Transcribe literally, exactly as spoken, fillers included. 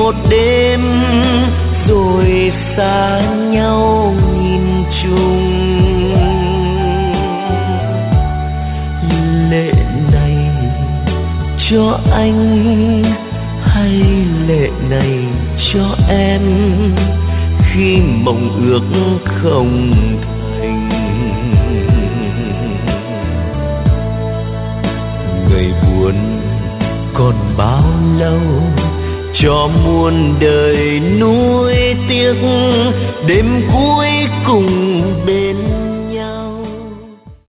một đêm rồi xa nhau nghìn trùng. Lệ này cho anh hay lệ này cho em, khi mộng ước không thành. Người buồn còn bao lâu cho muôn đời nuối tiếc, đêm cuối cùng bên